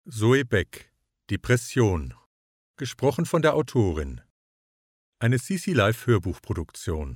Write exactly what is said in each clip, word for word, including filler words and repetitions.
Zoe Beck, Depression. Gesprochen von der Autorin. Eine Sisi Live Hörbuchproduktion.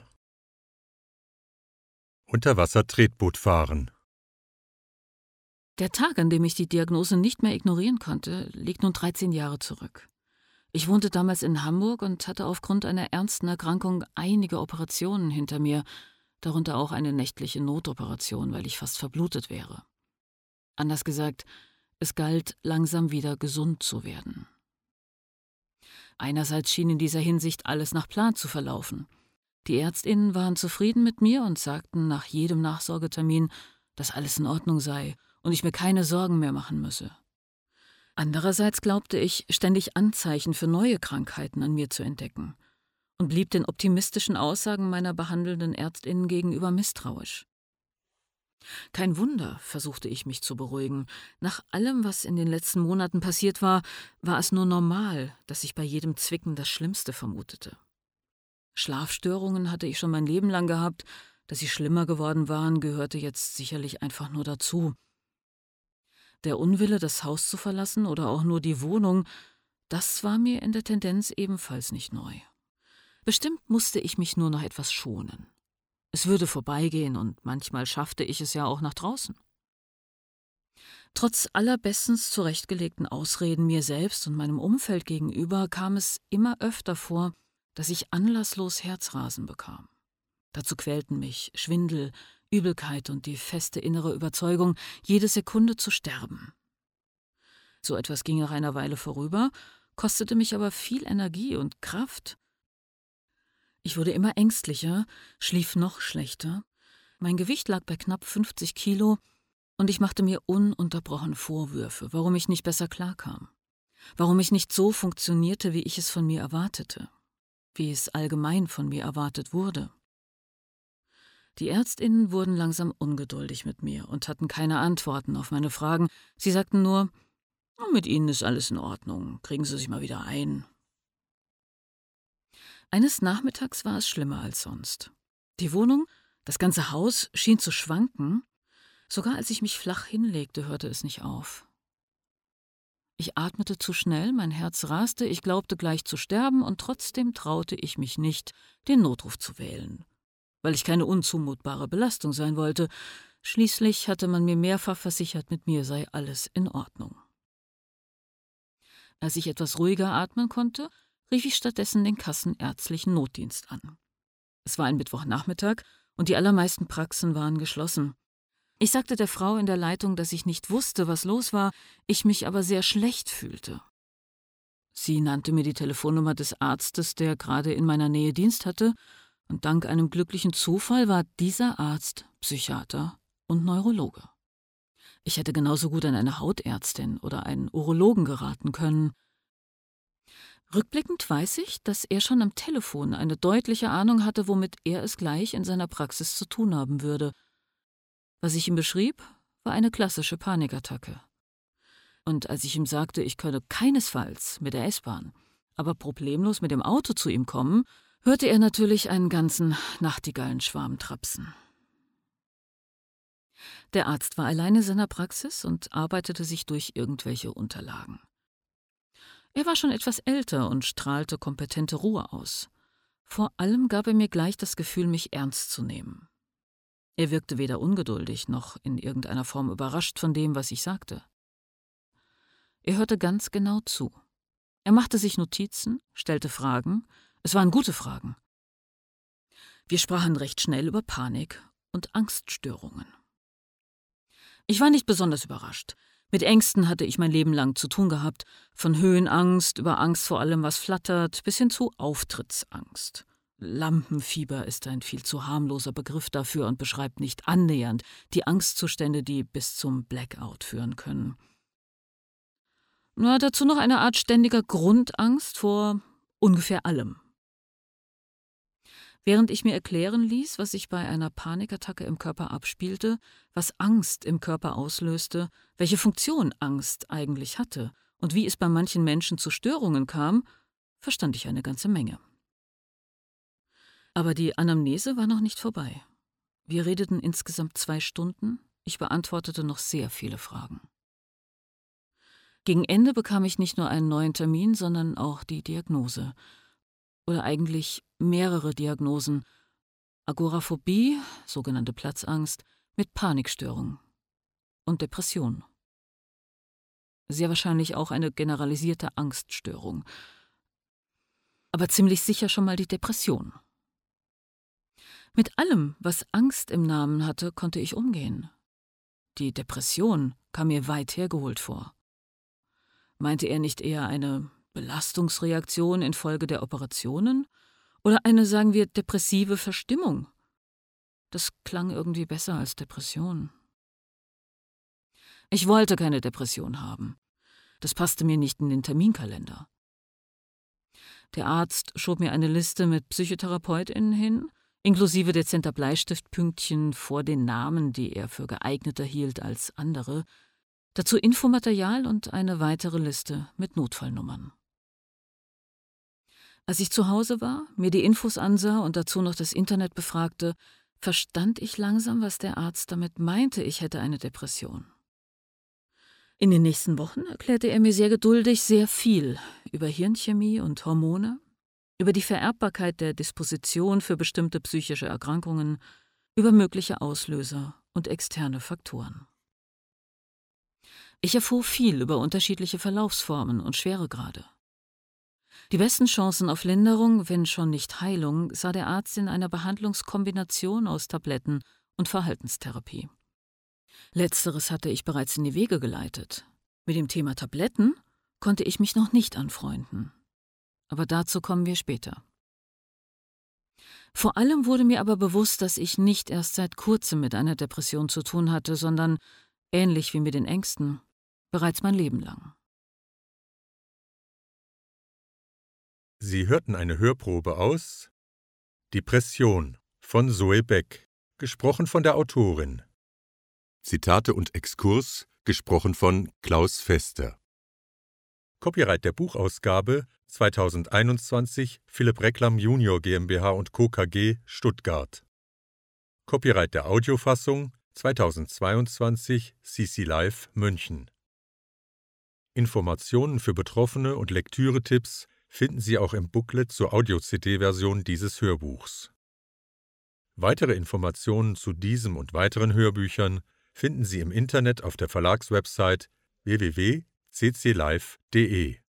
Unterwasser-Tretboot fahren. Der Tag, an dem ich die Diagnose nicht mehr ignorieren konnte, liegt nun dreizehn Jahre zurück. Ich wohnte damals in Hamburg und hatte aufgrund einer ernsten Erkrankung einige Operationen hinter mir, darunter auch eine nächtliche Notoperation, weil ich fast verblutet wäre. Anders gesagt, es galt, langsam wieder gesund zu werden. Einerseits schien in dieser Hinsicht alles nach Plan zu verlaufen. Die ÄrztInnen waren zufrieden mit mir und sagten nach jedem Nachsorgetermin, dass alles in Ordnung sei und ich mir keine Sorgen mehr machen müsse. Andererseits glaubte ich, ständig Anzeichen für neue Krankheiten an mir zu entdecken und blieb den optimistischen Aussagen meiner behandelnden ÄrztInnen gegenüber misstrauisch. Kein Wunder, versuchte ich mich zu beruhigen. Nach allem, was in den letzten Monaten passiert war, war es nur normal, dass ich bei jedem Zwicken das Schlimmste vermutete. Schlafstörungen hatte ich schon mein Leben lang gehabt, dass sie schlimmer geworden waren, gehörte jetzt sicherlich einfach nur dazu. Der Unwille, das Haus zu verlassen oder auch nur die Wohnung, das war mir in der Tendenz ebenfalls nicht neu. Bestimmt musste ich mich nur noch etwas schonen. Es würde vorbeigehen und manchmal schaffte ich es ja auch nach draußen. Trotz aller bestens zurechtgelegten Ausreden mir selbst und meinem Umfeld gegenüber kam es immer öfter vor, dass ich anlasslos Herzrasen bekam. Dazu quälten mich Schwindel, Übelkeit und die feste innere Überzeugung, jede Sekunde zu sterben. So etwas ging nach einer Weile vorüber, kostete mich aber viel Energie und Kraft. Ich wurde immer ängstlicher, schlief noch schlechter. Mein Gewicht lag bei knapp fünfzig Kilo und ich machte mir ununterbrochen Vorwürfe, warum ich nicht besser klarkam, warum ich nicht so funktionierte, wie ich es von mir erwartete, wie es allgemein von mir erwartet wurde. Die ÄrztInnen wurden langsam ungeduldig mit mir und hatten keine Antworten auf meine Fragen. Sie sagten nur, mit Ihnen ist alles in Ordnung, kriegen Sie sich mal wieder ein. Eines Nachmittags war es schlimmer als sonst. Die Wohnung, das ganze Haus schien zu schwanken. Sogar als ich mich flach hinlegte, hörte es nicht auf. Ich atmete zu schnell, mein Herz raste, ich glaubte gleich zu sterben und trotzdem traute ich mich nicht, den Notruf zu wählen, weil ich keine unzumutbare Belastung sein wollte. Schließlich hatte man mir mehrfach versichert, mit mir sei alles in Ordnung. Als ich etwas ruhiger atmen konnte, rief ich stattdessen den kassenärztlichen Notdienst an. Es war ein Mittwochnachmittag und die allermeisten Praxen waren geschlossen. Ich sagte der Frau in der Leitung, dass ich nicht wusste, was los war, ich mich aber sehr schlecht fühlte. Sie nannte mir die Telefonnummer des Arztes, der gerade in meiner Nähe Dienst hatte, und dank einem glücklichen Zufall war dieser Arzt Psychiater und Neurologe. Ich hätte genauso gut an eine Hautärztin oder einen Urologen geraten können. Rückblickend weiß ich, dass er schon am Telefon eine deutliche Ahnung hatte, womit er es gleich in seiner Praxis zu tun haben würde. Was ich ihm beschrieb, war eine klassische Panikattacke. Und als ich ihm sagte, ich könne keinesfalls mit der S-Bahn, aber problemlos mit dem Auto zu ihm kommen, hörte er natürlich einen ganzen Nachtigallenschwarm trapsen. Der Arzt war allein in seiner Praxis und arbeitete sich durch irgendwelche Unterlagen. Er war schon etwas älter und strahlte kompetente Ruhe aus. Vor allem gab er mir gleich das Gefühl, mich ernst zu nehmen. Er wirkte weder ungeduldig noch in irgendeiner Form überrascht von dem, was ich sagte. Er hörte ganz genau zu. Er machte sich Notizen, stellte Fragen. Es waren gute Fragen. Wir sprachen recht schnell über Panik und Angststörungen. Ich war nicht besonders überrascht. Mit Ängsten hatte ich mein Leben lang zu tun gehabt, von Höhenangst über Angst vor allem, was flattert, bis hin zu Auftrittsangst. Lampenfieber ist ein viel zu harmloser Begriff dafür und beschreibt nicht annähernd die Angstzustände, die bis zum Blackout führen können. Na, dazu noch eine Art ständiger Grundangst vor ungefähr allem. Während ich mir erklären ließ, was sich bei einer Panikattacke im Körper abspielte, was Angst im Körper auslöste, welche Funktion Angst eigentlich hatte und wie es bei manchen Menschen zu Störungen kam, verstand ich eine ganze Menge. Aber die Anamnese war noch nicht vorbei. Wir redeten insgesamt zwei Stunden, ich beantwortete noch sehr viele Fragen. Gegen Ende bekam ich nicht nur einen neuen Termin, sondern auch die Diagnose. Oder eigentlich mehrere Diagnosen. Agoraphobie, sogenannte Platzangst, mit Panikstörung. Und Depression. Sehr wahrscheinlich auch eine generalisierte Angststörung. Aber ziemlich sicher schon mal die Depression. Mit allem, was Angst im Namen hatte, konnte ich umgehen. Die Depression kam mir weit hergeholt vor. Meinte er nicht eher eine Belastungsreaktion infolge der Operationen oder eine, sagen wir, depressive Verstimmung? Das klang irgendwie besser als Depression. Ich wollte keine Depression haben. Das passte mir nicht in den Terminkalender. Der Arzt schob mir eine Liste mit PsychotherapeutInnen hin, inklusive dezenter Bleistiftpünktchen vor den Namen, die er für geeigneter hielt als andere, dazu Infomaterial und eine weitere Liste mit Notfallnummern. Als ich zu Hause war, mir die Infos ansah und dazu noch das Internet befragte, verstand ich langsam, was der Arzt damit meinte, ich hätte eine Depression. In den nächsten Wochen erklärte er mir sehr geduldig sehr viel über Hirnchemie und Hormone, über die Vererbbarkeit der Disposition für bestimmte psychische Erkrankungen, über mögliche Auslöser und externe Faktoren. Ich erfuhr viel über unterschiedliche Verlaufsformen und Schweregrade. Die besten Chancen auf Linderung, wenn schon nicht Heilung, sah der Arzt in einer Behandlungskombination aus Tabletten und Verhaltenstherapie. Letzteres hatte ich bereits in die Wege geleitet. Mit dem Thema Tabletten konnte ich mich noch nicht anfreunden. Aber dazu kommen wir später. Vor allem wurde mir aber bewusst, dass ich nicht erst seit kurzem mit einer Depression zu tun hatte, sondern, ähnlich wie mit den Ängsten, bereits mein Leben lang. Sie hörten eine Hörprobe aus Depression von Zoe Beck, gesprochen von der Autorin. Zitate und Exkurs, gesprochen von Klaus Fester. Copyright der Buchausgabe zweitausendeinundzwanzig Philipp Reklam Junior GmbH und Co. K G Stuttgart. Copyright der Audiofassung zweitausendzweiundzwanzig C C Live München. Informationen für Betroffene und Lektüretipps finden Sie auch im Booklet zur Audio-C D-Version dieses Hörbuchs. Weitere Informationen zu diesem und weiteren Hörbüchern finden Sie im Internet auf der Verlagswebsite w w w punkt c c live punkt d e.